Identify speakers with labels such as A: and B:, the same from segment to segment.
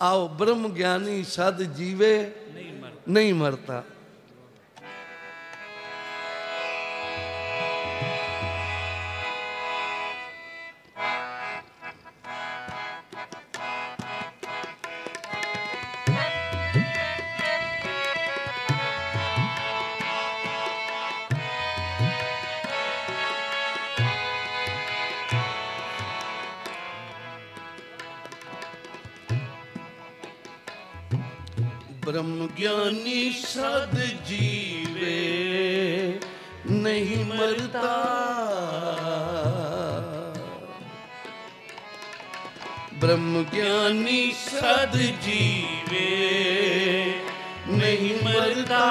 A: आओ ब्रह्म ज्ञानी सद जीवे नहीं मरता। ब्रह्म ज्ञानी सद जीवे नहीं मरता। ब्रह्म ज्ञानी सद जीवे नहीं मरता।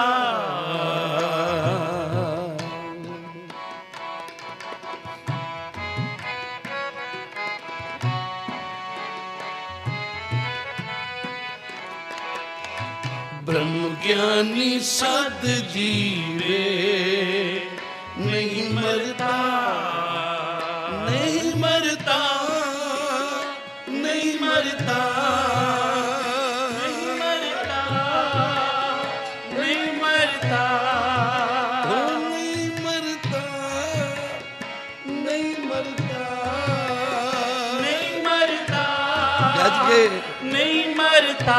A: ब्रह्म ज्ञानी सद जीवे नहीं मरता, नहीं मरता, नहीं मरता, नहीं मरता, नहीं मरता, नहीं मरता, नहीं मरता, नहीं मरता, गज के नहीं मरता।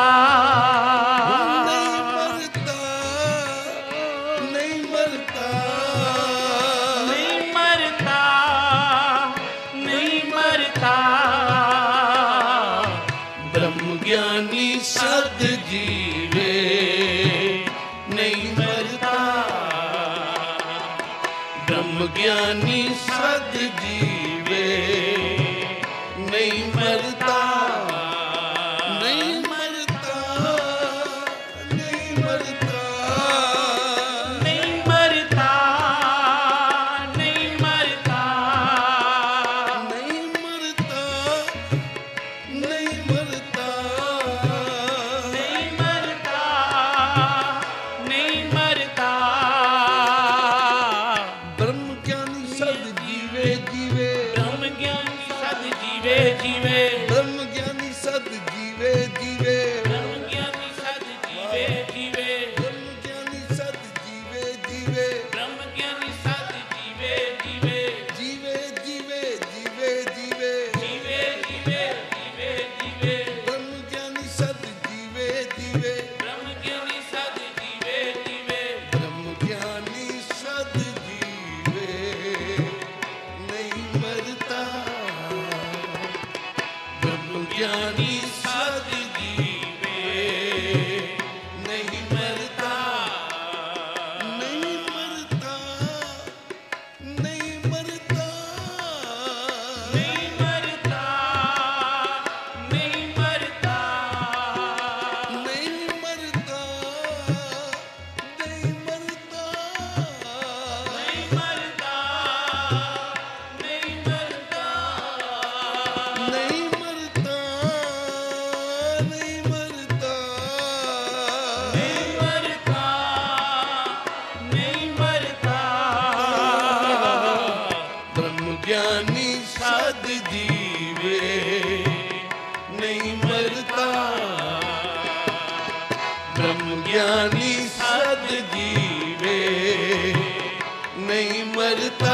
A: सद जीवे नहीं मरता। ब्रह्म ज्ञानी सद जीवे नहीं मरता, नहीं मरता, नहीं मरता, नहीं मरता, नहीं मरता, नहीं मरता, नहीं मरता, ज्ञानी सद जीवे नहीं मरता।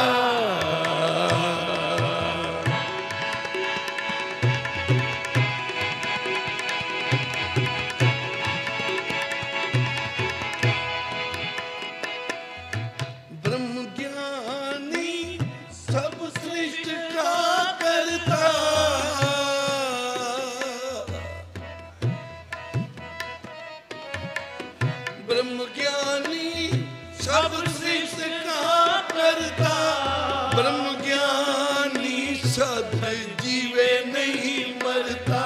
A: ब्रह्म ज्ञानी सब सृष्टि का करता। ब्रह्म ज्ञानी सब सृष्टि का करता। ब्रह्म ज्ञानी सद जीवे नहीं मरता।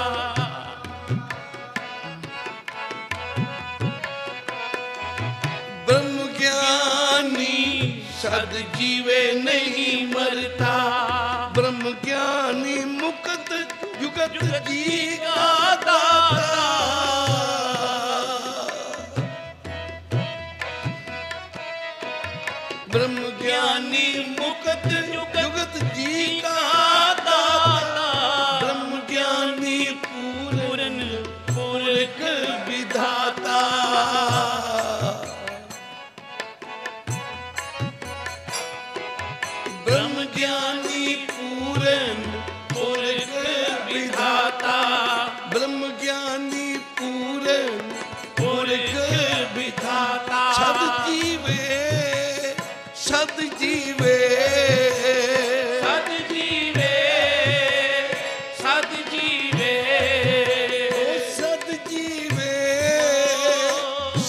A: ब्रह्म ज्ञानी सद जीवे नहीं मरता। ब्रह्म ज्ञानी मुक्त युगत जी का दाता। ब्रह्म ज्ञानी मुक्त युगत जी का दाता। ब्रह्म ज्ञानी पूर्ण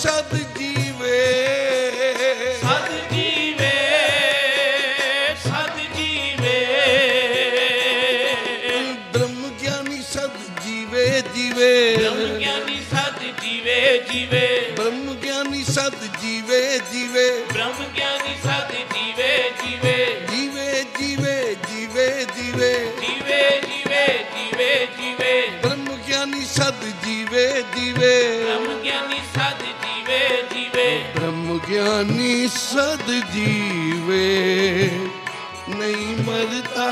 A: ਸਦ ਜੀਵੇ
B: ਸਦ ਜੀਵੇ ਸਦ ਜੀਵੇ
A: ਬ੍ਰਹਮ ਗਿਆਨੀ ਸਦ ਜੀਵੇ ਜੀਵੇ
B: ਬ੍ਰਹਮ ਗਿਆਨੀ ਸਦ ਜੀਵੇ ਜੀਵੇ
A: ਬ੍ਰਹਮ ਗਿਆਨੀ ਸਦ ਜੀਵੇ ਜੀਵੇ
B: ਬ੍ਰਹਮ ਗਿਆਨੀ ਸਦ ਜੀਵੇ ਜੀਵੇ
A: ਜੀਵੇ ਜੀਵੇ ਜੀਵੇ ਜੀਵੇ
B: ਜੀਵੇ ਜੀਵੇ ਜੀਵੇ ਜੀਵੇ
A: ਬ੍ਰਹਮ ਗਿਆਨੀ ਸਦ ਜੀਵੇ ਜੀਵੇ
B: ਬ੍ਰਹਮ ਗਿਆਨੀ ਸਦ ਜੀਵੇ ਜੀਵੇ
A: ਬ੍ਰਹਮ ਗਿਆਨੀ ਸਦ ਜੀਵੇ ਨਹੀਂ ਮਰਦਾ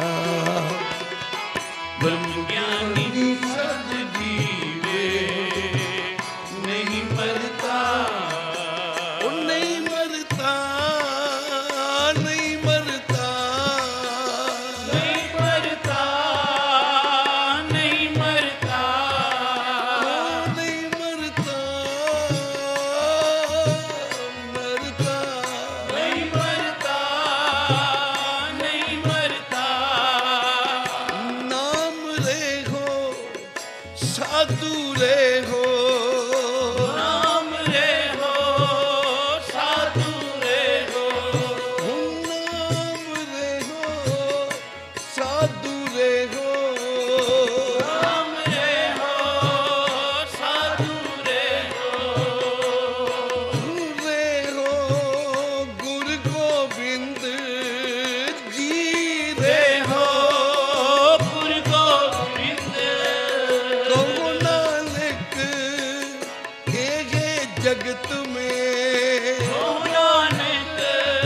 B: ਬ੍ਰਹਮ ਗਿਆਨੀ
A: ਸਦ ਜੀਵੇ ਨਹੀਂ ਮਰਦਾ ਉਹ ਨਹੀਂ ਮਰਦਾ ਨਹੀਂ ਮਰਦਾ
B: ਨਹੀਂ ਮਰਦਾ ਨਹੀਂ ਮਰਦਾ
A: ਉਹ ਨਹੀਂ ਮਰਦਾ ਮਰਦਾ
B: ਨਹੀਂ ਮਰਦਾ ਨਹੀਂ ਮਰਦਾ
A: ਨਾਮ ਰਹੋ ਸਾਧੂ ਰਹੋ
B: ਨਾਮ ਰਹੋ ਸਾਧੂ ਰਹੋ
A: ਨਾਮ ਰਹੋ ਸਾਧੂ ਰਹੋ
B: ਨਾਮ ਰਹੋ ਸਾਧੂ ਰਹੋ
A: ਰਹੋ ਗੁਰ ਗੋਬਿੰਦ ਜੀ
B: ਰਹੋ
A: ਰਹੋ
B: ਗੁਰੂ ਗੋਬਿੰਦ
A: ਕਹੋ ਨਾਨਕ ਇਹ ਜਗਤ ਮੇਂ
B: ਓ ਨਾਨਕ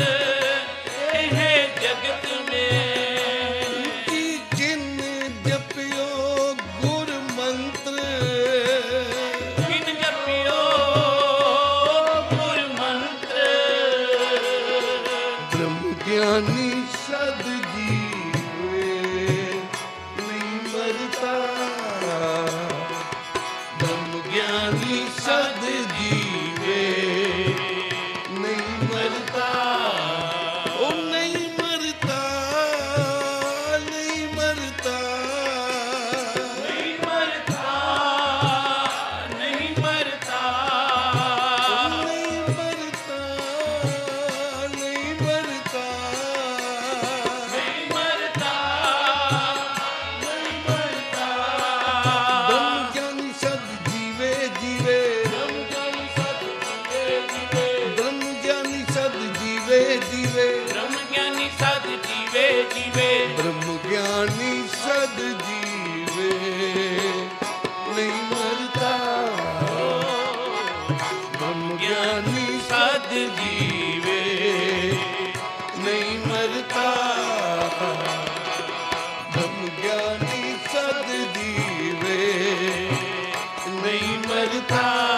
B: ਇਹ ਜਗਤ ਮੇਂ
A: ਕੀ ਜਿਨ ਜਪਿਓ ਗੁਰ ਮੰਤਰ
B: ਕਿਨ ਜਪਿਓ ਗੁਰ ਮੰਤਰ
A: ਬ੍ਰਹਮ ਗਿਆਨੀ ਸਦ ਜੀਵੇ ਨਹੀਂ ਮਰਦਾ ਬ੍ਰਹਮ ਗਿਆਨੀ ਸਦ ਜੀਵੇ ਨਹੀਂ ਮਰਦਾ ਉਹ ਨਹੀਂ ਮਰਦਾ ਨਹੀਂ ਮਰਦਾ
B: ਨਹੀਂ ਮਰਦਾ ਨਹੀਂ ਮਰਦਾ
A: ਨਹੀਂ ਮਰਦਾ ਨਹੀਂ ਮਰਦਾ
B: ਨਹੀਂ ਮਰਦਾ ਨਹੀਂ ਮਰਦਾ
A: ਬ੍ਰਹਮ ਗਿਆਨੀ ਸਦ ਜੀਵੇ ਜੀਵੇ
B: ਬ੍ਰਹਮ ਗਿਆਨੀ ਸਦ ਜੀਵੇ ਜੀਵੇ
A: ਬ੍ਰਹਮ ਗਿਆਨੀ ਸਦ ਜੀਵੇ ਜੀਵੇ
B: ਬ੍ਰਹਮ ਗਿਆਨੀ ਸਦ ਜੀਵੇ ਜੀਵੇ
A: ਬ੍ਰਹਮ ਗਿਆਨੀ ਸਦ ਜੀਵੇ ਨਹੀਂ ਮਰਦਾ ਬ੍ਰਹਮ ਗਿਆਨੀ
B: ਸਦ ਜੀਵੇ
A: ਨਹੀਂ ਮਰਦਾ ਬ੍ਰਹਮ ਗਿਆਨੀ ਸਦ ਜੀਵੇ ਨਹੀਂ ਮਰਦਾ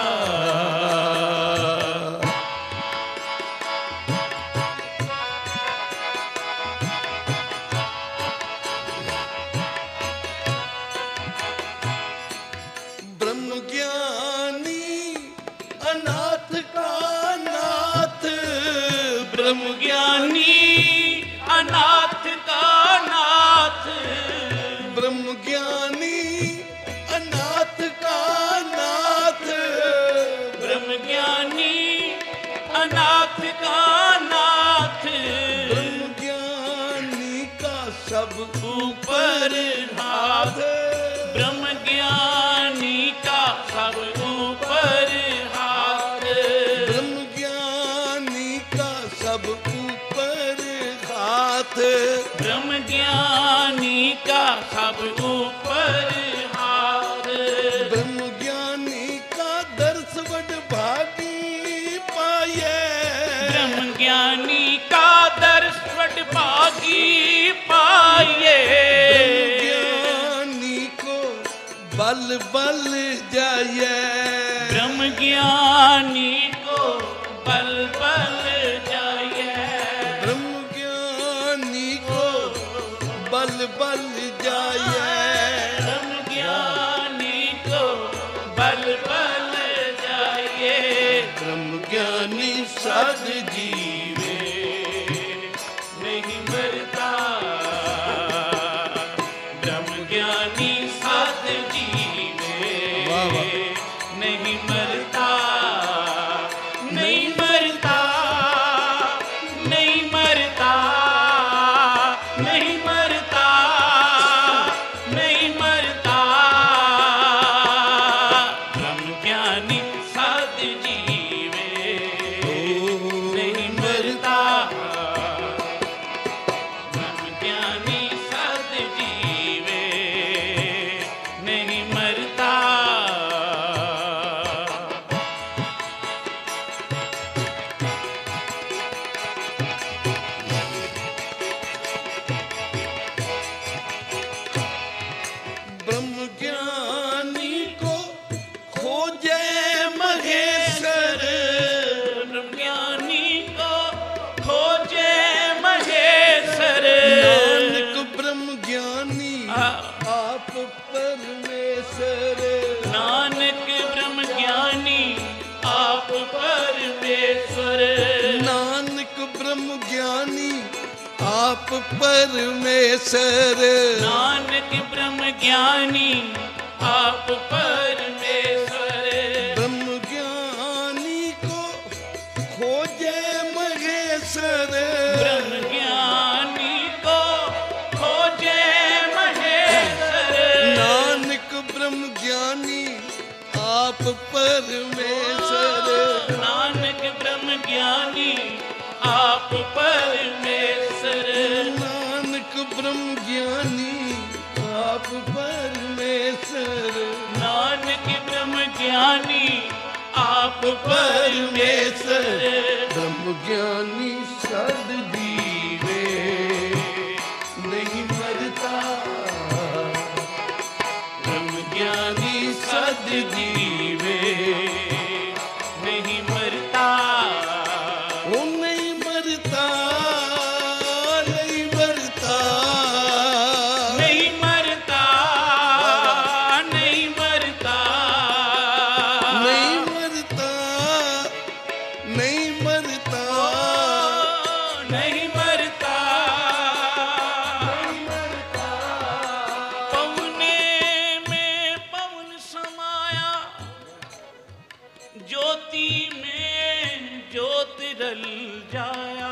A: ब्रह्म ज्ञानी अनाथ का नाथ
B: ब्रह्म ज्ञानी अनाथ का नाथ
A: ब्रह्म ज्ञानी अनाथ का नाथ
B: ब्रह्म ज्ञानी अनाथ का नाथ
A: ब्रह्म ज्ञानी का सब
B: ऊपर हाथ ब्रह्म ज्ञानी का सब ऊपर हाथ
A: ब्रह्म ज्ञानी का सब ऊपर हाथ
B: ब्रह्म ज्ञानी का सब ऊपर हाथ
A: ब्रह्म ज्ञानी का दर्श बड़ भागी पाए
B: ब्रह्म ज्ञानी का दर्श बड़ भागी पाए
A: ज्ञानी को बल बल जाए
B: ब्रह्म ज्ञानी को बल बल जाए
A: ब्रह्म ज्ञानी को बल बल जाए
B: ब्रह्म ज्ञानी को बल बल जाए
A: ब्रह्म ज्ञानी सद जीवे
B: नहीं मरता ब्रह्म ज्ञानी सद जीवे
A: वाह, वाह।
B: नहीं मरता
A: परमेश्वर।
B: नानक ब्रह्म ज्ञानी आप परमेश्वर।
A: नानक ब्रह्म ज्ञानी आप परमेश्वर।
B: नानक ब्रह्म ज्ञानी आप परमेश्वर।
A: ब्रह्म ज्ञानी को खोजे महेश्वर।
B: ब्रह्म ज्ञानी को खोजे महेश्वर।
A: नानक ब्रह्म ज्ञानी आप परमेश्वर।
B: नानक ब्रह्म ज्ञानी आप परमेश्वर।
A: नानक ब्रह्म ज्ञानी आप परमेश्वर।
B: नानक ब्रह्म ज्ञानी आप परमेश्वर।
A: ब्रह्म ज्ञानी सद जीवे नहीं मरता।
B: ब्रह्म ज्ञानी सद जीवे नहीं मरता।
A: वो नहीं मरता, नहीं मरता,
B: नहीं मरता, नहीं मरता,
A: नहीं मरता, नहीं मरता,
B: नहीं मरता। पवने में पवन समाया, ज्योति में ज्योति रल जाया।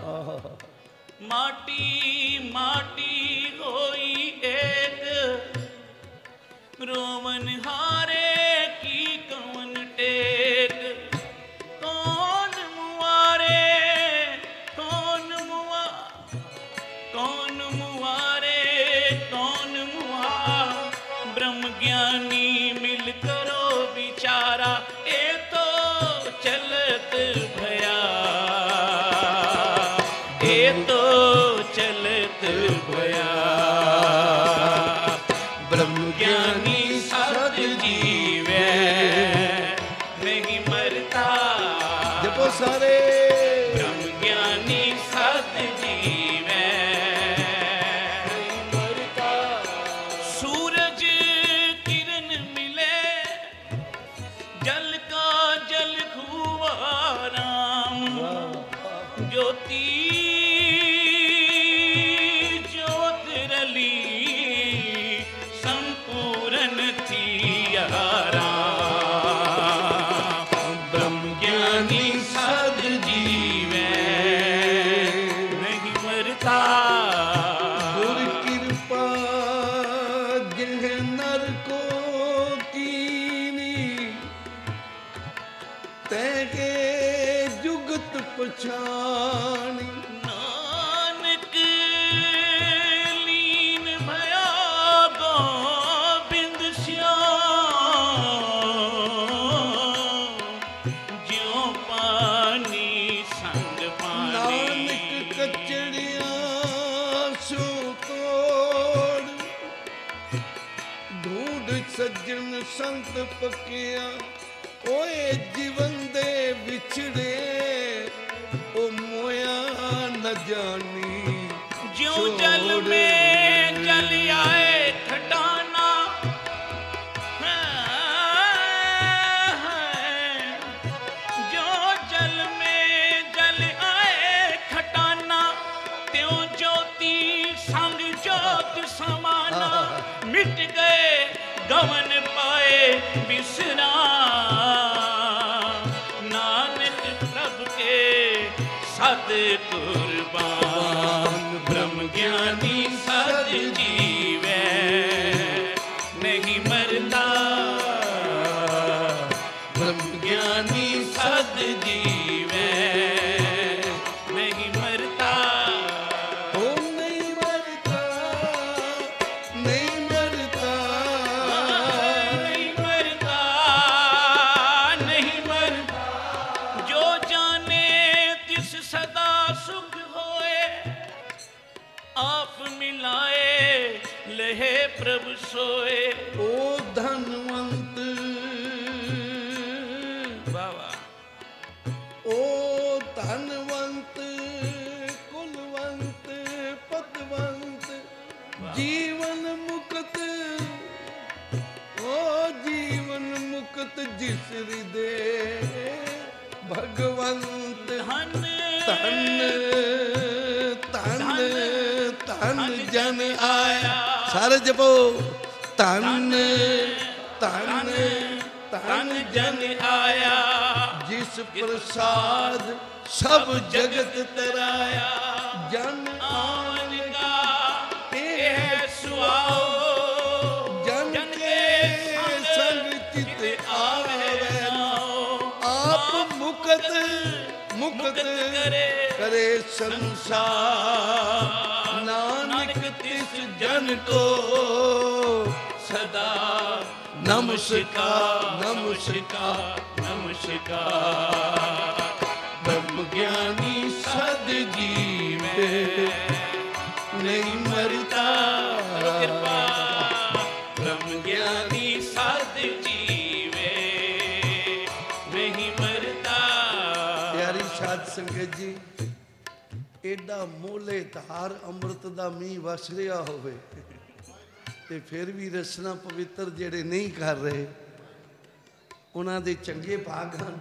B: माटी माटी होई एक, रोवन हारे की कवन टेक। कौन मुआरे कौन मुआ, कौन मुआरे कौन मुआ। ब्रह्म ज्ञानी मिल करो विचारा, ए तो चलत भया, ए तो चलत भया।
A: ब्रह्म
B: ज्ञानी सद जीवे नहीं मरता।
A: जपो सारे।
B: ब्रह्म ज्ञानी सद जीवे नहीं मरता। सूरज किरण मिले, जल का जल हुआ राम। ज्योति ज्योत रली, संपूर्ण थी राम। ब्रह्म ज्ञानी सद जीवे नहीं मरता।
A: गुर कृपा जिन्ह नर को कीनी, तैके जुगत पछानी।
B: नानक लीन भया गोबिंद श्याम। ज्यों पानी संग पानी।
A: नानक कचड़िया सो तोड़, ढूंढ सज्जन संत पकिया। ओए जीवन दे विछड़े, ओ मोया न जानी।
B: ज्यों जल में जल आए खटाना, ज्यों जल में जल आए खटाना। त्यों ज्योति संग ज्योत समाना। मिट गए गवन पाए बिसरा, नानक प्रभु के सद कुर्बान। ब्रह्म ज्ञानी सद जीवे नहीं मरता। ब्रह्म ज्ञानी सद जीवे नहीं मरता।
A: ओ नहीं मरता, नहीं मरता,
B: नहीं मरता, नहीं मरता। जो जाने तिस सदा सुख होए, आप मिलाए
A: ਜਨ ਆਇਆ। ਸਾਰੇ ਜਪੋ ਧੰਨ ਧੰਨ
B: ਧਨ ਜਨ ਆਇਆ।
A: ਜਿਸ ਪ੍ਰਸਾਦ ਸਭ ਜਗਤ ਤਰਾਇਆ। ਜਨ
B: ਆਵਨ ਕਾ ਇਹ ਸੁਆਓ।
A: ਜਨ ਕੇ ਸੰਗ ਚਿਤ ਆਵੇ ਆਪ ਮੁਕਤ ਮੁਕਤ ਕਰੇ ਸੰਸਾਰ। ਨਾਨਕ ਤਿਸ ਜਨ ਕੋ
B: ਸਦਾ
A: ਨਮਸਕਾਰ ਨਮਸਕਾਰ।
B: ਨਮਸਕਾਰ।
A: ਬ੍ਰਹਮ ਗਿਆਨੀ ਸਦ ਜੀਵੇ ਨਹੀਂ ਮਰਤਾ।
B: ਕਿਰਪਾ ਬ੍ਰਹਮ ਗਿਆਨੀ ਸਦ ਜੀਵੇ ਨਹੀਂ ਮਰਦਾ।
A: ਪਿਆਰੀ ਸਾਧ ਸੰਗਤ ਜੀ, ਐਡਾ ਮੋਲੇ ਧਾਰ ਅੰਮ੍ਰਿਤ ਦਾ ਮੀਂਹ ਵਸ ਰਿਹਾ ਹੋਵੇ ਤੇ ਫਿਰ ਵੀ ਰਸਨਾ ਪਵਿੱਤਰ ਜਿਹੜੇ ਨਹੀਂ ਕਰ ਰਹੇ ਉਹਨਾਂ ਦੇ ਚੰਗੇ ਭਾਗ ਹਨ।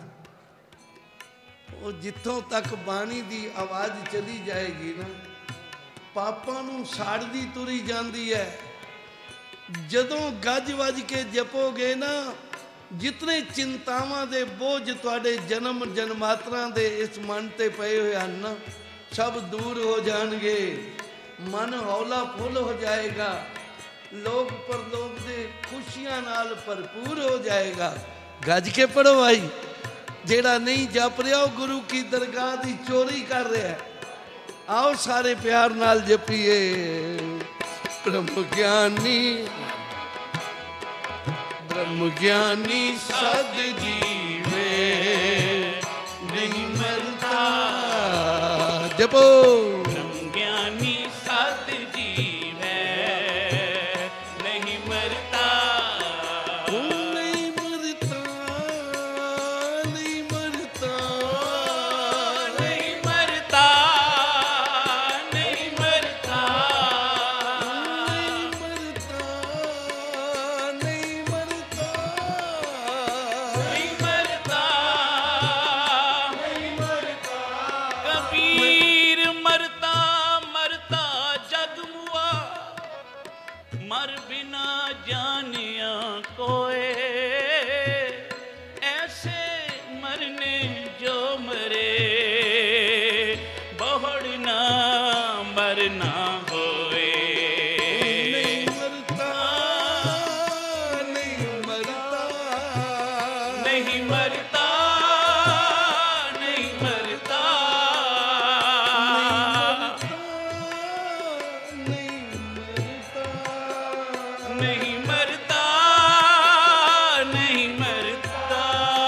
A: ਉਹ ਜਿੱਥੋਂ ਤੱਕ ਬਾਣੀ ਦੀ ਆਵਾਜ਼ ਚਲੀ ਜਾਏਗੀ ਨਾ, ਪਾਪਾਂ ਨੂੰ ਸਾੜਦੀ ਤੁਰੀ ਜਾਂਦੀ ਹੈ। ਜਦੋਂ ਗੱਜ ਵੱਜ ਕੇ ਜਪੋਗੇ ਨਾ, ਜਿਤਨੇ ਚਿੰਤਾਵਾਂ ਦੇ ਬੋਝ ਤੁਹਾਡੇ ਜਨਮ ਜਨਮਾਤਰਾਂ ਦੇ ਇਸ ਮਨ ਤੇ ਪਏ ਹੋਏ ਹਨ ਨਾ, ਸਭ ਦੂਰ ਹੋ ਜਾਣਗੇ। ਮਨ ਹੌਲਾ ਫੁੱਲ ਹੋ ਜਾਏਗਾ। ਲੋਕ ਪਰਲੋਕ ਦੇ ਖੁਸ਼ੀਆਂ ਨਾਲ ਭਰਪੂਰ ਹੋ ਜਾਏਗਾ। ਗੱਜ ਕੇ ਪੜੋ ਆਈ। ਜਿਹੜਾ ਨਹੀਂ ਜਪ ਰਿਹਾ ਉਹ ਗੁਰੂ ਕੀ ਦਰਗਾਹ ਦੀ ਚੋਰੀ ਕਰ ਰਿਹਾ ਹੈ। ਆਓ ਸਾਰੇ ਪਿਆਰ ਨਾਲ ਜਪੀਏ। ਬ੍ਰਹਮ ਗਿਆਨੀ ਸਦ ਜੀਵੇ ਨਹੀਂ ਮਰਦਾ। ਜਪੋ
B: ਬ੍ਰਹਮ ਗਿਆਨੀ ਸਦ ਜੀਵੇ ਨਹੀਂ ਮਰਦਾ।
A: ਨਹੀਂ ਮਰਦਾ ਨਹੀਂ ਮਰਦਾ
B: ਨਹੀਂ ਮਰਦਾ ਨਹੀਂ ਮਰਦਾ
A: ਨਹੀਂ ਮਰਦਾ ਨਹੀਂ ਮਰਦਾ
B: ਨਹੀਂ ਮਰਦਾ ਨਹੀਂ ਮਰਦਾ। ਕਬੀਰ ਮਰਦਾ ਮਰਦਾ ਜਗ ਮੁਆ। ਮਰ ਬਿਨਾ ਜਾਣਿਆ ਕੋਏ। ਐਸੇ ਮਰਨੇ ਜੋ ਮਰੇ ਬਹੁੜ ਨਾ ਮਰਨਾ ਹੋਏ।
A: ਨਹੀਂ ਮਰਦਾ ਨਹੀਂ ਮਰਦਾ
B: ਨਹੀਂ ਮਰਦਾ ਨਹੀਂ ਮਰਦਾ ਨਹੀਂ ਮਰਦਾ ਨਹੀਂ ਮਰਦਾ।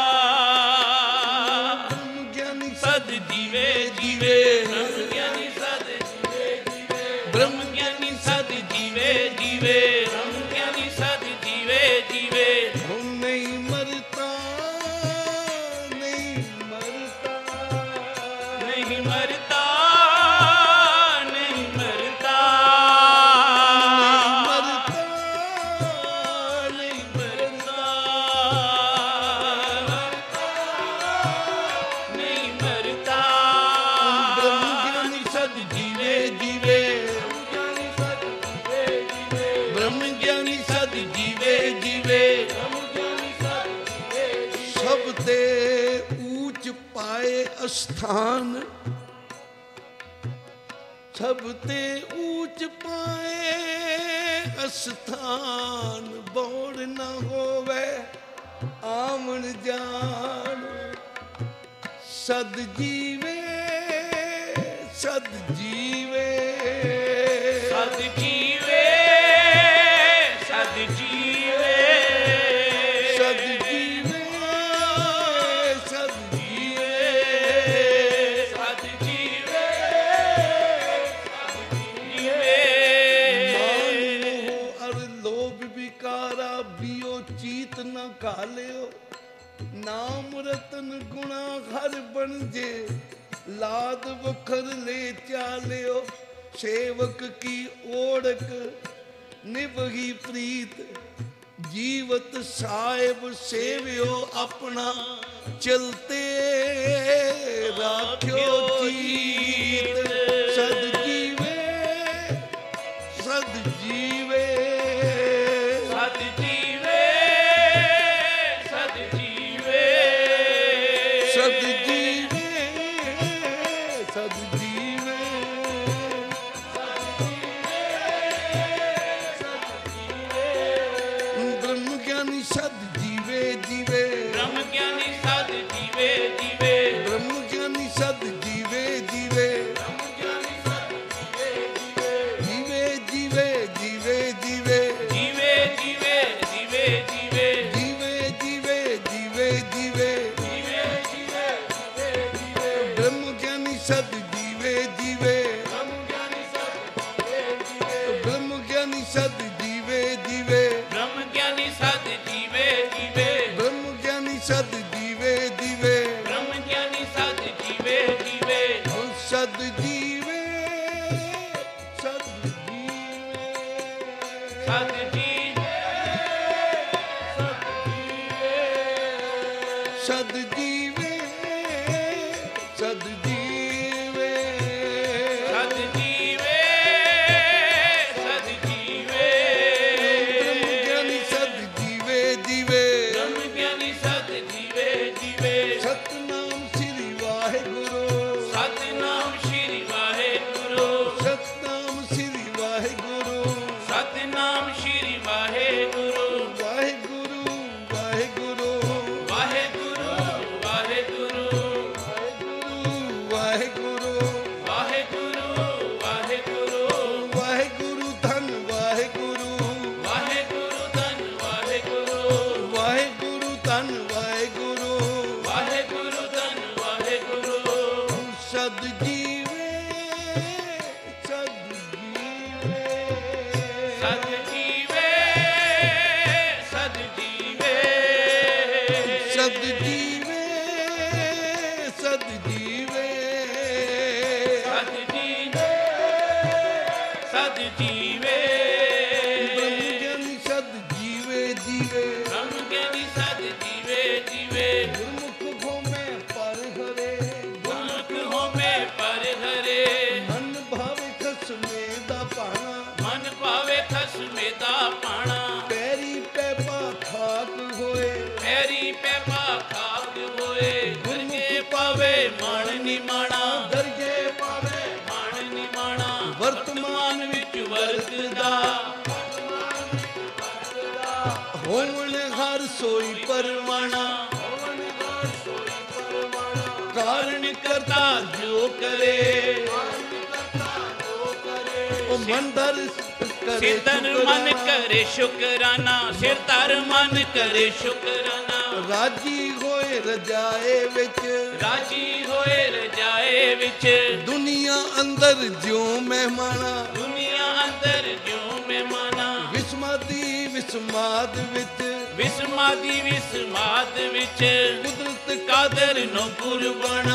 B: ਸਦ ਜੀਵੇ ਜੀਵੇ ਬ੍ਰਹਮ ਗਿਆਨੀ ਸਦ ਜੀਵੇ ਜੀਵੇ ਬ੍ਰਹਮ ਗਿਆਨੀ ਸਦ ਜੀਵੇ ਜੀਵੇ ਬ੍ਰਹਮ ਗਿਆਨੀ ਸਦ ਜੀਵੇ ਜੀਵੇ।
A: ਨਹੀਂ ਮਰਦਾ ਨਹੀਂ ਮਰਦਾ
B: ਨਹੀਂ ਮਰਦਾ ਨਹੀਂ ਮਰਦਾ ਨਹੀਂ ਮਰਦਾ ਨਹੀਂ ਮਰਦਾ।
A: ਬ੍ਰਹਮ ਗਿਆਨੀ ਸਦ ਜੀਵੇ ਜੀਵੇ ਬ੍ਰਹਮ ਗਿਆਨੀ ਸਦ ਜੀਵੇ ਜੀਵੇ। ਸਭ ਤੇ ਊਚ ਪਾਏ ਅਸਥਾਨ। ਸਭ ਤੇ ਊਚ ਪਾਏ ਅਸਥਾਨ। ਬੋੜ ਨਾ ਹੋਵੇ ਆਮਣ ਜਾਣ। ਸਦ ਜੀਵੇ ਸਦ ਜੀਵੇ
B: ਸਦ ਜੀਵੇ ਸਦ ਜੀਵੇ
A: ਸਦ ਜੀਵੇ ਸਦ ਜੀਵੇ
B: ਸਦ ਜੀਵੇ ਜੀਵੇ।
A: ਮਾਨੋ ਅਰ ਲੋਭ ਵਿਕਾਰਾ ਬਿਓ ਚੀਤ ਨ ਘਾਲਿਓ। ਨਾਮ ਰਤਨ ਗੁਣਾ ਹਰ ਬਣ ਜੇ ਲਾਦ ਵਖਰ ਲੈ ਚਾਲਿਓ। ਸੇਵਕ ਕੀ ਓੜਕ ਨਿਭਗੀ ਪ੍ਰੀਤ। ਜੀਵਤ ਸਾਹਿਬ ਸੇਵਿਓ ਆਪਣਾ ਚਲਤੇ ਰਾਖਿਓ ਚੀਤ। ਸਦ ਜੀਵੇ ਸਦ ਜੀਵੇ ਜੀਵੇ
B: ਬ੍ਰਹਮ ਗਿਆਨੀ ਸਦ ਜੀਵੇ ਜੀਵੇ
A: ਬ੍ਰਹਮ ਗਿਆਨੀ ਸਦ ਜੀਵੇ ਜੀਵੇ ਜੀਵੇ ਜੀਵੇ ਜੀਵੇ ਜੀਵੇ
B: ਜੀਵੇ ਜੀਵੇ ਜੀਵੇ ਜੀਵੇ
A: ਜੀਵੇ ਜੀਵੇ ਜੀਵੇ ਜੀਵੇ ਬ੍ਰਹਮ ਗਿਆਨੀ ਸਦ ਜੀਵੇ ਜੀਵੇ ਬ੍ਰਹਮ ਗਿਆਨੀ ਸਦ ਜੀਵੇ ਜੀਵੇ
B: ਬ੍ਰਹਮ ਗਿਆਨੀ ਸਦ ਜੀਵੇ ਜੀਵੇ
A: ਬ੍ਰਹਮ ਗਿਆਨੀ ਸਦ ਜੀਵੇ ਜੀਵੇ
B: ਬ੍ਰਹਮ ਗਿਆਨੀ ਸਦ ਜੀਵੇ ਜੀਵੇ
A: ਸਦ ਜੀਵੇ ਸਦ ਜੀਵੇ
B: ਸਦ ਜੀਵੇ
A: ਸਦ ਜੀਵੇ ਸਦ ਜੀਵੇ
B: ਸਦ ਜੀਵੇ ਸਦ ਜੀਵੇ
A: ਬ੍ਰਹਮ ਗਿਆਨੀ ਸਦ ਜੀਵੇ ਜੀਵੇ
B: ਬ੍ਰਹਮ ਗਿਆਨੀ ਸਦ ਜੀਵੇ ਜੀਵੇ
A: ਸਤਨਾਮ ਸ੍ਰੀ ਵਾਹਿਗੁਰੂ
B: ਸਤਿਨਾਮ ਸ਼੍ਰੀ ਵਾਹਿਗੁਰੂ
A: ਸਤਨਾਮ ਸ੍ਰੀ ਵਾਹਿਗੁਰੂ
B: ਸਤਿਨਾਮ ਸ਼੍ਰੀ ਵਾਹਿਗੁਰੂ
A: ਵਾਹਿਗੁਰੂ ਵਾਹਿਗੁਰੂ
B: ਵਾਹਿਗੁਰੂ ਵਾਹਿਗੁਰੂ
A: ਵਾਹਿਗੁਰੂ
B: ਵਾਹਿਗੁਰੂ ਵਾਹਿਗੁਰੂ
A: ਵਾਹਿਗੁਰੂ ਧੰਨ ਵਾਹਿਗੁਰੂ
B: ਵਾਹਿਗੁਰੂ ਧੰਨ ਵਾਹਿਗੁਰੂ
A: ਵਾਹਿਗੁਰੂ ਧੰਨ ਵਾਹਿਗੁਰੂ
B: ਵਾਹਿਗੁਰੂ ਧੰਨ ਵਾਹਿਗੁਰੂ
A: ਸਦ ਜੀਵੇ ਸਦ ਜੀਵੇ
B: ਸਤ ਜੀਵੇ ਸਤ ਜੀਵੇ
A: ਸਦ ਜੀਵੇ ਸਦ ਜੀਵੇ
B: ਸਤ ਜੀਵੇ ਸਤ ਜੀਵੇ
A: ਬ੍ਰਹਮ ਗਿਆਨੀ ਸਦ ਜੀਵੇ ਜੀਵੇ
B: ਬ੍ਰਹਮ ਗਿਆਨੀ ਸਤ ਜੀਵੇ ਜੀਵੇ
A: ਗੁਰਮੁਖ ਹੋਮੈ ਪਰ ਹਰੇ
B: ਗੁਰਮੁਖ ਹੋਮੇ ਪਰ ਹਰੇ
A: ਮਨ ਭਾਵੇ ਖਸਮੇ ਦਾ ਪਾਣਾ
B: ਮਨ ਭਾਵੇ ਖਸਮੇ ਦਾ ਪਾਣਾ
A: ਪੈਰੀ ਪੈ ਪਾ ਖਾਕ ਹੋਏ
B: ਪੈਰੀ ਪੈ ਪਾ ਖਾਕ ਹੋਏ ਗੁਰਗੇ ਪਾਵੇ ਮਾਣ ਨਿਮਾਣਾ
A: ਦਰਗੇ ਪਾਵੇ
B: ਮਾਣ ਨਿਮਾਣਾ
A: ਵਰਤਮਾਨ
B: ਵਿੱਚ ਵਰਤਦਾ
A: ਹੋਵਣ ਹਰ ਸੋਈ ਪਰਵਾਣਾ ਕਾਰਨ
B: ਕਰਤਾ ਜੋ ਕਰੇ
A: ਉਹ ਮਨ ਦਰ ਕਰੇ
B: ਸਿਰ ਤਨ ਮਨ
A: ਸ਼ੁਕਰਾਨਾ।
B: ਕਰੇ ਸ਼ੁਕਰਾਨਾ ਸਿਰ ਤਰ ਮਨ ਕਰੇ ਸ਼ੁਕਰਾਨਾ
A: ਰਾਜੀ ਹੋਏ ਰਜਾਏ ਵਿੱਚ
B: ਰਾਜੀ ਹੋਏ ਰਜਾਏ ਵਿੱਚ
A: ਦੁਨੀਆ ਅੰਦਰ ਜਿਉ ਮਹਿਮਾਨਾ
B: ਦੁਨੀਆ ਅੰਦਰ ਜਿਉ ਮਹਿਮਾਨਾ
A: ਵਿਸਮਾਦੀ ਵਿਸਮਾਦ ਵਿੱਚ
B: ਵਿਸਮਾਦੀ ਵਿਸਮਾਦ ਵਿੱਚ
A: ਕੁਦਰਤ
B: ਕਾਦਰ ਨੂੰ ਕੁਰਬਾਨਾ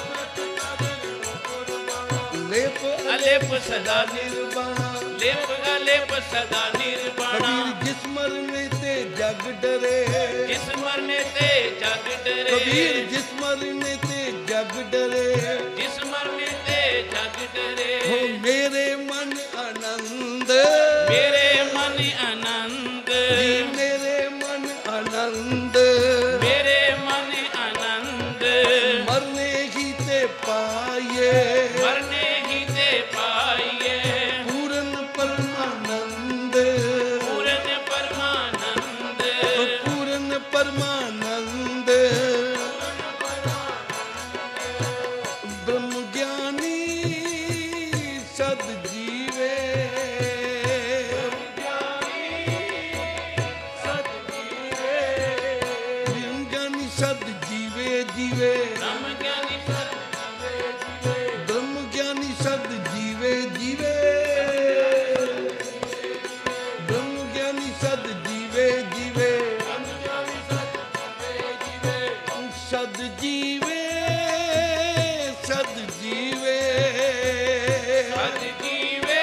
A: ਲੇਪ
B: ਅਲੇਪ ਸਦਾ
A: ਨਿਰਬਾਣਾ
B: ਲੇਪ ਅਲੇਪ ਸਦਾ ਨਿਰਬਾਣਾ
A: ਕਬੀਰ ਜਿਸ ਮਰਨੇ ਤੇ ਜਗ ਡਰੇ
B: ਜਿਸ ਮਰਨੇ ਤੇ ਜਗ ਡਰੇ
A: ਕਬੀਰ ਜਿਸ ਮਰਨੇ ਤੇ ਜਗ ਡਰੇ
B: ਜਿਸ ਮਰਨੇ ਤੇ ਜਗ
A: ਹੋ
B: ਡਰੇ
A: ਮੇਰੇ ਮਨ ਆਨੰਦ
B: ਮੇਰੇ ਮਨ ਆਨੰਦ
A: ਜੀ ਮੇਰੇ ਮਨ ਆਨੰਦ
B: ਮੇਰੇ ਮਨ ਆਨੰਦ
A: ਮਰਨੇ ਹੀ ਤੇ ਪਾਈਏ
B: ਮਰਨੇ ਹੀ ਤੇ ਪਾਈਏ
A: ਪੂਰਨ ਪਰਮਾਨੰਦ
B: ਪੂਰਨ ਪਰਮਾਨੰਦ
A: ਪੂਰਨ ਪਰਮਾਨੰਦ ਬ੍ਰਹਮ ਗਿਆਨੀ ਸਦ ਜੀਵੇ ਬ੍ਰਹਮ ਗਿਆਨੀ ਸਦ ਜੀਵੇ ਜੀਵੇ
B: ਬ੍ਰਹਮ ਗਿਆਨੀ ਸਤ
A: ਬ੍ਰਹਮ ਗਿਆਨੀ ਸਦ ਜੀਵੇ ਜੀਵੇ ਬ੍ਰਹਮ ਗਿਆਨੀ ਸਦ ਜੀਵੇ ਜੀਵੇ ਸਦ ਜੀਵੇ ਸਦ ਜੀਵੇ
B: ਸਤ ਜੀਵੇ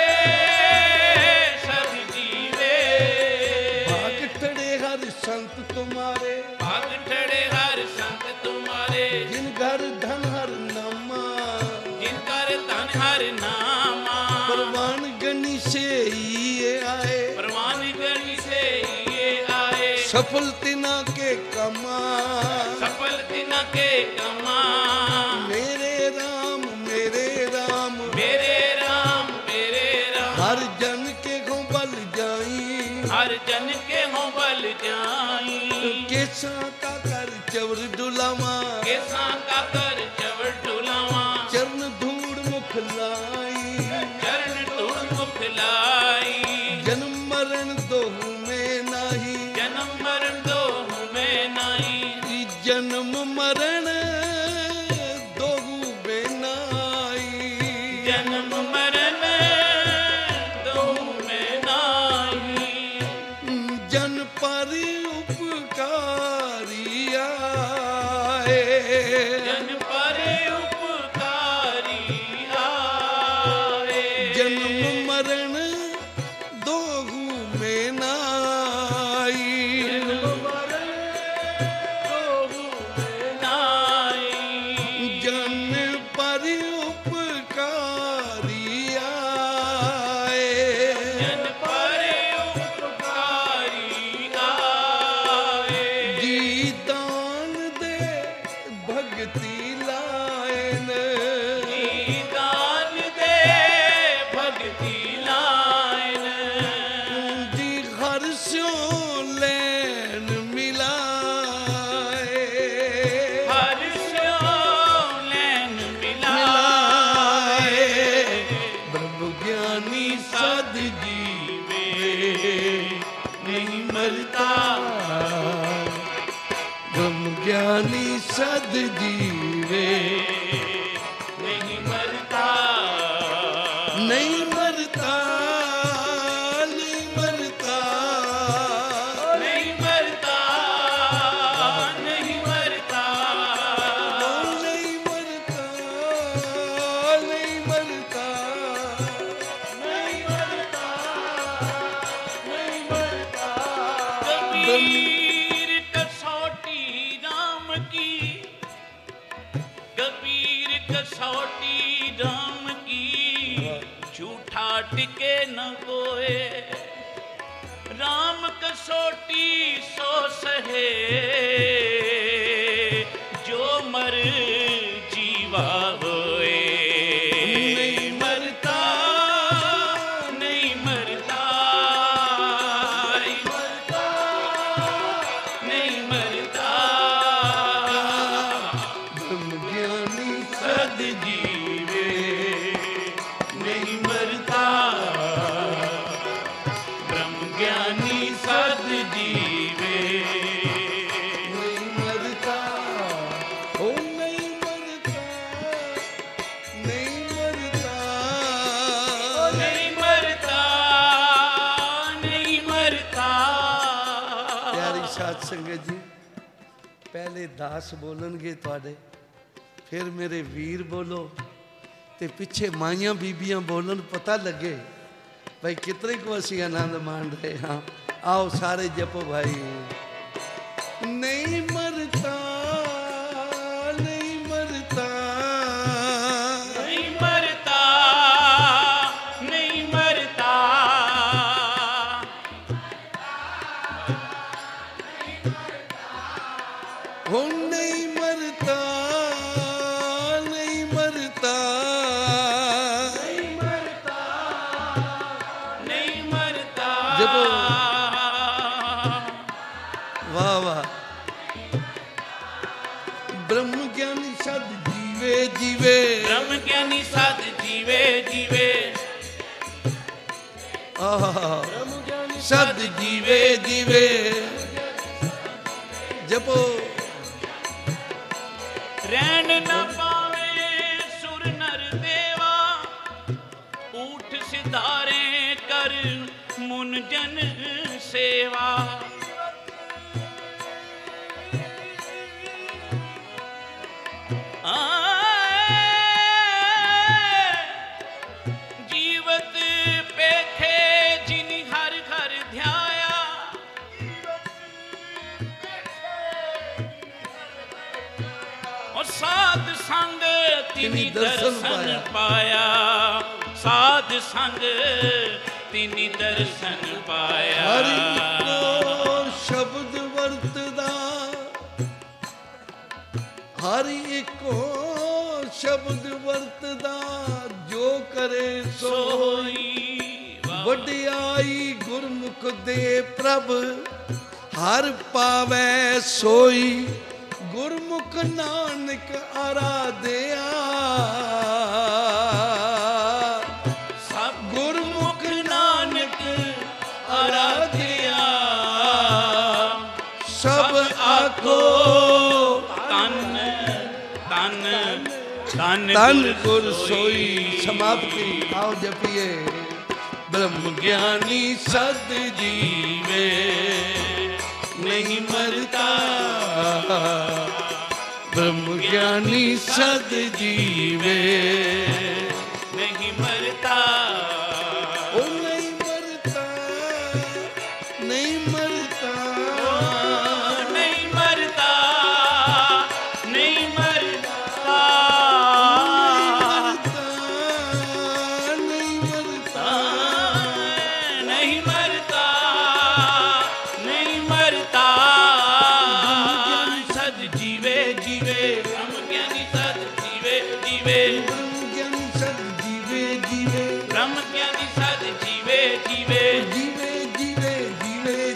B: ਸਤ ਜੀਵੇ
A: ਭਾਗ ਠੜੇ ਹਰ ਸੰਤ ਤੁਮਾਰੇ
B: ਭਾਗ ਠੜੇ ਹਰ ਸੰਤ ਤੁਮਾਰੇ
A: ਜਿਨ ਘਰ ਧਨ ਹਰ ਨਾਮਾ
B: ਜਿਨ ਕਰ ਧਨ ਹਰ ਨਾਮਾ
A: ਪਰਵਾਨ ਗਨੀ ਸੇ ਆਏ
B: ਪ੍ਰਵਾਨ ਗਣੀ ਸੇ ਇਹ ਆਏ
A: ਸਫਲ ਤਿਨਾ ਕੇ ਕਮਾ
B: ਸਫਲ ਤਿਨ ਕੇ ਕਮਾ
A: ਮੇਰੇ ਰਾਮ ਮੇਰੇ ਰਾਮ
B: ਮੇਰੇ ਰਾਮ ਮੇਰੇ ਰਾਮ
A: ਹਰ ਜਨ ਕੇ ਗੋ ਬਲ ਜਾਈ
B: ਹਰ ਜਨ ਕੇ ਹੋਂ ਬਲ ਜਾਈ
A: केसां का कर चवर डुलावा,
B: केसां का कर चवर डुलावा,
A: चरण धूड़ मुख लाई,
B: चरण धूड़ मुख लाई,
A: जन्म मरण दोहू में नाही,
B: जन्म मरण दोहू में नाही,
A: जन्म मरण दोहू में नाई,
B: जन्म मरण दोहू में नाही,
A: जन पर उपकारी आए,
B: जन पर उपकारी आए,
A: जन्म मरण दोहू में नाई,
B: जन्म मरण दोहू में नाही,
A: जन पर उपकारी आए,
B: जन पर उपकारी आए,
A: जी दान दे भक्ति लायन,
B: दान दे भक्ति लाइन,
A: जी हर स्यों लैन मिलाए,
B: हर स्यों लैन
A: मिलाए,
B: मिलाए,
A: ब्रह्म ज्ञानी सद जीवे नहीं मरता, ब्रह्म ज्ञानी सद जीवे
B: नहीं मरता,
A: नहीं मरता, नहीं मरता,
B: नहीं मरता, नहीं मरता,
A: नहीं मरता, नहीं मरता,
B: नहीं मरता, नहीं मरता। कबीर कसौटी राम की, कबीर कसौटी राम की, झूठा टिके न कोए, राम कसौटी सो सहे, जो मर जीवा होए, नहीं मरता, नहीं मरता, नहीं मरता,
A: ब्रह्म ज्ञानी
B: सद जीवे नहीं मरता, ब्रह्म ज्ञानी सद जीवे
A: नहीं मरता, ओ नहीं मरता, नहीं मरता,
B: नहीं मरता, नहीं मरता।
A: प्यारी साध संगत जी, ਪਹਿਲੇ ਦਾਸ ਬੋਲਣਗੇ ਤੁਹਾਡੇ, ਫਿਰ ਮੇਰੇ ਵੀਰ ਬੋਲੋ, ਤੇ ਪਿੱਛੇ ਮਾਈਆਂ ਬੀਬੀਆਂ ਬੋਲਣ, ਪਤਾ ਲੱਗੇ ਭਾਈ ਕਿਤਨੇ ਕੁ ਅਸੀਂ ਆਨੰਦ ਮਾਣ ਰਹੇ ਹਾਂ। ਆਓ ਸਾਰੇ ਜਪੋ ਭਾਈ। ਨਹੀਂ ਮਰਤਾ, ਨਹੀਂ ਮਰਤਾ,
B: नहीं मरता, नहीं मरता,
A: ਹੁਣ ਨਹੀਂ ਮਰਤਾ, ਨਹੀਂ ਮਰਤਾ,
B: नहीं मरता, नहीं मरता,
A: जपो। ਵਾਹ ਵਾਹ। ब्रह्म ज्ञानी सद जीवे जीवे,
B: ब्रह्म ज्ञानी सद जीवे जीवे,
A: आहा सद जीवे जीवे, जपो।
B: रैन न पावे सुर नर देवा, ऊठ सिधारे कर मुन जन सेवा, जीवत पेखे जिनि हर घर ध्याया, और साध संग तिनि दर्शन पाया, साध संग तिनि दर्शन पाया।
A: हरि को शब्द वरतदा, हरि को शब्द वरतदा, जो करे सोई।
B: सोई
A: वडियाई गुरमुख दे प्रभ, ਹਰ ਪਾਵੈ ਸੋਈ ਗੁਰਮੁਖ ਨਾਨਕ ਆਰਾਧਿਆ।
B: ਸਭ ਗੁਰਮੁਖ ਨਾਨਕ ਆਰਾਧਿਆ।
A: ਸਭ ਆਖੋ
B: ਤਨ ਤਨ ਤਨ
A: ਤਨ ਗੁਰ ਸੋਈ। ਸਮਾਪਤੀ। ਆਓ ਜਪੀਏ। ਬ੍ਰਹਮ ਗਿਆਨੀ ਸਦ ਜੀਵੇ ਨਹੀਂ ਮਰਦਾ। ਬ੍ਰਹਮ ਗਿਆਨੀ ਸਦ ਜੀਵੇ
B: ਨਹੀਂ ਮਰਦਾ।
A: ਉਹ ਨਹੀਂ ਮਰਦਾ, ਨਹੀਂ ਮਰਦਾ,
B: ਨਹੀਂ ਮਰਦਾ, ਨਹੀਂ ਮਰਦਾ,
A: ਨਹੀਂ ਮਰਦਾ,
B: ਨਹੀਂ ਮਰਦਾ, ਨਹੀਂ ਮਰਦਾ। ਸਦ ਜੀਵੇ ਜੀਵੇ ਬ੍ਰਹਮ ਗਿਆਨੀ ਸਦ ਜੀਵੇ ਜੀਵੇ।
A: ਬ੍ਰਹਮ ਗਿਆਨੀ ਸਦ ਜੀਵੇ ਜੀਵੇ
B: ਬ੍ਰਹਮ ਗਿਆਨੀ ਸਦ ਜੀਵੇ ਜੀਵੇ।
A: ਜੀਵੇ ਜੀਵੇ ਜੀਵੇ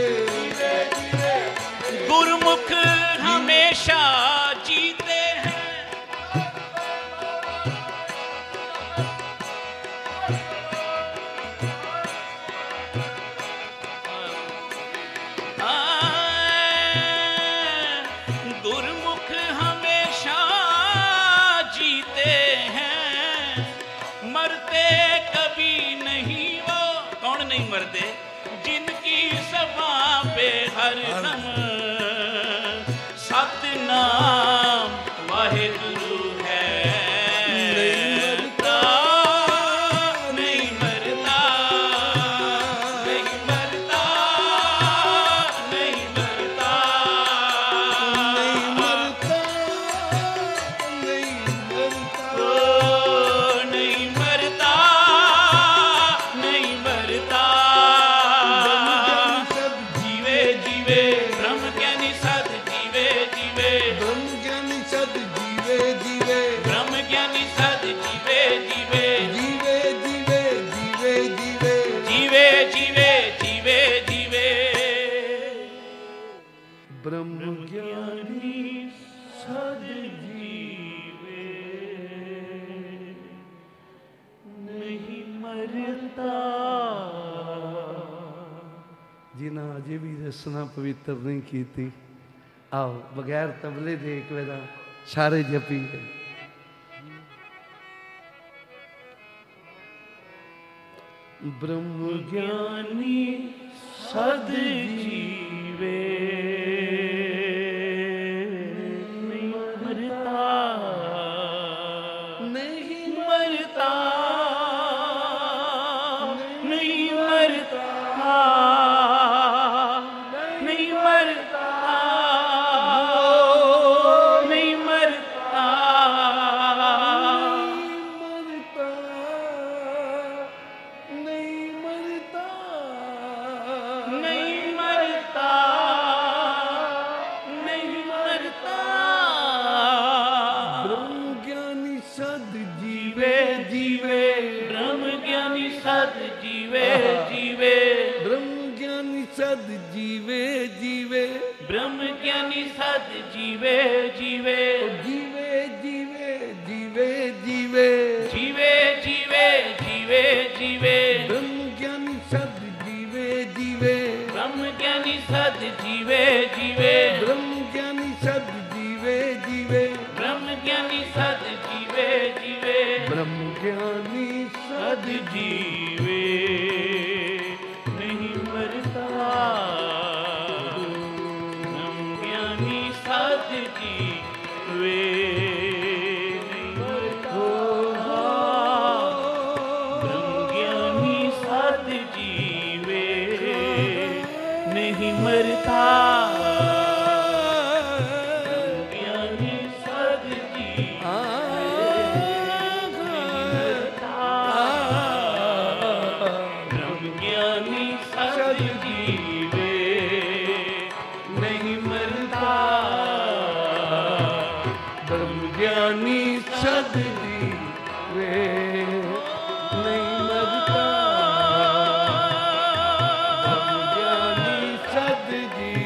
A: ਜੀਵੇ।
B: ਗੁਰਮੁਖ ਹਮੇਸ਼ਾ ਜੀਤੇ हैं। गुरमुख हमेशा जीते हैं, मरते कभी नहीं वो। कौन नहीं मरते? जिनकी सभा पे हर दम सतनाम वाहेगुरु है। नहीं मरता, नहीं मरता, नहीं मरता, नहीं मरता,
A: ਨਹੀਂ ਮਰਦਾ,
B: ओ, नहीं मरता, नहीं मरता।
A: ਸਦ
B: जीवे जीवे ब्रह्म ज्ञानी सद जीवे जीवे।
A: ਬ੍ਰਹਮ ਗਿਆਨੀ ਸਦ ਜੀਵੇ ਜੀਵੇ
B: ब्रह्म ज्ञानी सद जीवे जीवे।
A: ਜੀਵੇ ਜੀਵੇ ਜੀਵੇ ਜੀਵੇ।
B: जीवे जीवे जीवे जीवे।
A: ਬ੍ਰਹਮ ਗਿਆਨੀ
B: सद जीवे नहीं मरता।
A: ਜਿਨ੍ਹਾਂ ਅਜੇ ਵੀ ਰਸਨਾ ਪਵਿੱਤਰ ਨਹੀਂ ਕੀਤੀ, ਆਓ ਬਗੈਰ ਤਬਲੇ ਦੇ ਇੱਕ ਵੇਲਾ ਸਾਰੇ ਜਪੀਏ। ਬ੍ਰਹਮ
B: ज्ञानी सद जीवे नहीं मरता,
A: ਨਹੀਂ
B: मरता, नहीं मरता, नहीं मरता, नहीं मरता,
A: ਮਰਦਾ, ਨਹੀਂ ਮਰਦਾ,
B: नहीं मरता, नहीं मरता।
A: ਬ੍ਰਹਮ ਗਿਆਨੀ ਸਦ
B: जीवे जीवे ब्रह्म ज्ञानी सद जीवे जीवे।
A: ਬ੍ਰਹਮ ਗਿਆਨੀ ਸਦ ਜੀਵੇ ਜੀਵੇ
B: ब्रह्म ज्ञानी सद जीवे जीवे।
A: ਜੀਵੇ ਜੀਵੇ ਜੀਵੇ ਜੀਵੇ।
B: जीवे जीवे जीवे जीवे।
A: ਬ੍ਰਹਮ ਗਿਆਨੀ ਸਦ ਜੀਵੇ ਜੀਵੇ
B: ब्रह्म ज्ञानी सद जीवे जीवे।
A: ਬ੍ਰਹਮ ਗਿਆਨੀ ਸਦ ਜੀਵੇ ਜੀਵੇ
B: ब्रह्म ज्ञानी सद जीवे जीवे।
A: ਬ੍ਰਹਮ ਗਿਆਨੀ
B: सद जीवे नहीं मरता। ब्रह्म ज्ञानी सद जीवे नहीं मरता। ब्रह्म ज्ञानी सद जीवे नहीं मरता। ब्रह्म ज्ञानी सद जीवे ब्रह्म ज्ञानी सद जीवे नहीं मरता।
A: ਬ੍ਰਹਮ ਗਿਆਨੀ ਸਦ ਜੀਵੇ ਨਹੀਂ ਮਰਦਾ। ਬ੍ਰਹਮ ਗਿਆਨੀ ਸਦ ਜੀਵੇ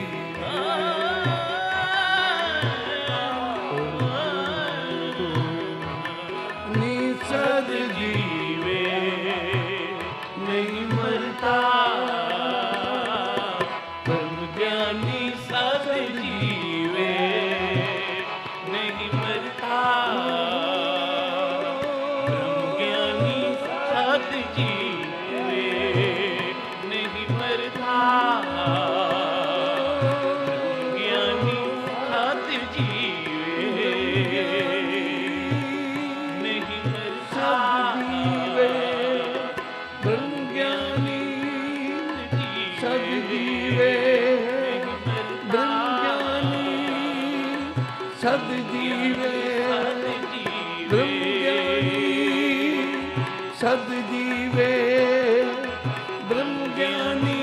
A: ਸਦ ਜੀਵੇ ਬ੍ਰਹਮ ਗਿਆਨੀ ਸਦ ਜੀਵੇ ਬ੍ਰਹਮ ਗਿਆਨੀ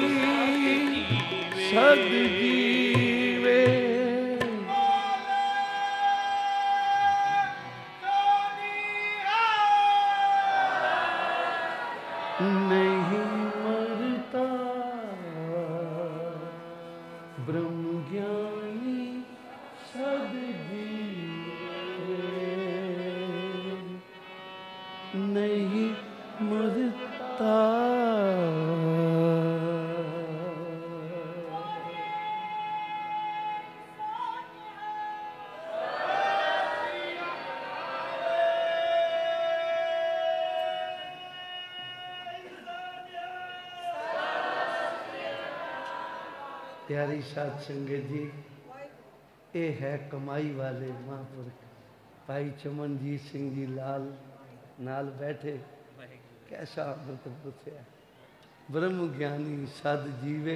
A: ਸਦ ਜੀਵੇ ਨਹੀਂ ਮਰਤਾ ਬ੍ਰਹਮ ਗਿਆਨੀ ਸਦ ਜੀਵੇ ਨਹੀਂ ਮਰਤਾ प्यारी साध संगत जी, ये है कमाई वाले महापुरख भाई चमनजीत सिंह जी लाल नाल बैठे। कैसा अमृत बरसिया। ब्रह्म ज्ञानी सद जीवे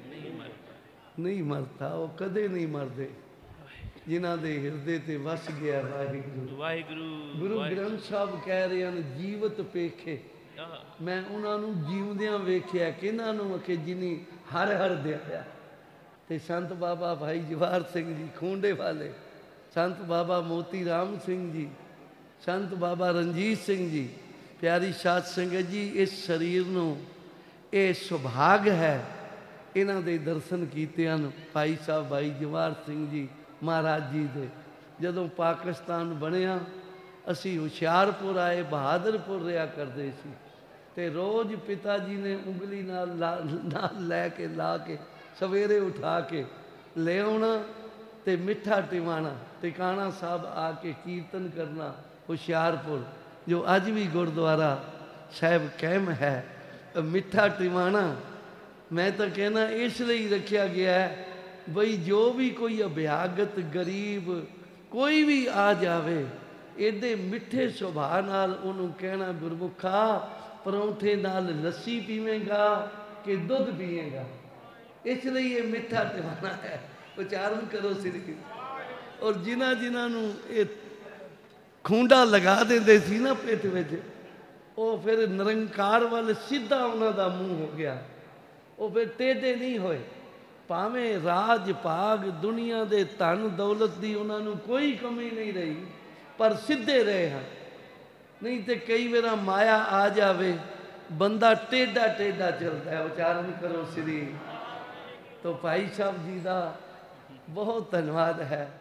A: नहीं मरता, वो कदे नहीं मरदे जिन्हां दे हिरदे ते वस गया वाहिगुरू
B: ਵਾਹਿਗੁਰੂ
A: गुरु ग्रंथ साहब कह रहे हैं जीवत पेखे। मैं उन्होंने जीवदियां वेख्या किन्हां नूं कि जिनी हर हर दिया ते संत बाबा भाई जवाहर सिंह जी खूंडे वाले, संत बाबा मोती राम सिंह जी, संत बाबा रणजीत सिंह जी। प्यारी साध संगत जी, इस शरीर नूं ये सुभाग है इन्हां दे दर्शन कीते हन भाई साहब भाई जवाहर सिंह जी महाराज जी दे। जदों पाकिस्तान बनिया असी हुशियारपुर आए, बहादुरपुर रहा करते सी ते रोज़ पिता जी ने उंगली नाल लैके ला के सवेरे उठा के ले आना ते मिठा टिवाना टिकाणा साहब आके कीर्तन करना हुशियारपुर, जो अज भी गुरुद्वारा साहब कैम है। मिठा टिवाना मैं तो कहना इसलिए रखा गया है बई जो भी कोई अभ्यागत गरीब कोई भी आ जावे एडे मिठे सुभाव नाल उन्होंने कहना गुरमुखा परौंठे नाल लस्सी पीवेगा कि दुध पीएगा। इसलिए ये मिठा टिवाना है। उच्चारण करो श्री। और जिन्हां जिन्हां नूं ये खूंडा लगा देंदे सी ना पिठ विच, वो फिर निरंकार वाल सीधा उन्हां दा मूँह हो गया। वो फिर टेढ़े नहीं होए, भावें राज भाग दुनिया दे धन दौलत दी उन्हां नूं कोई कमी नहीं रही, पर सीधे रहे हैं। नहीं तो कई बार माया आ जावे बंदा टेढ़ा टेढ़ा चलता है। उच्चारण करो श्री। तो भाई साहब जी का बहुत धन्यवाद है।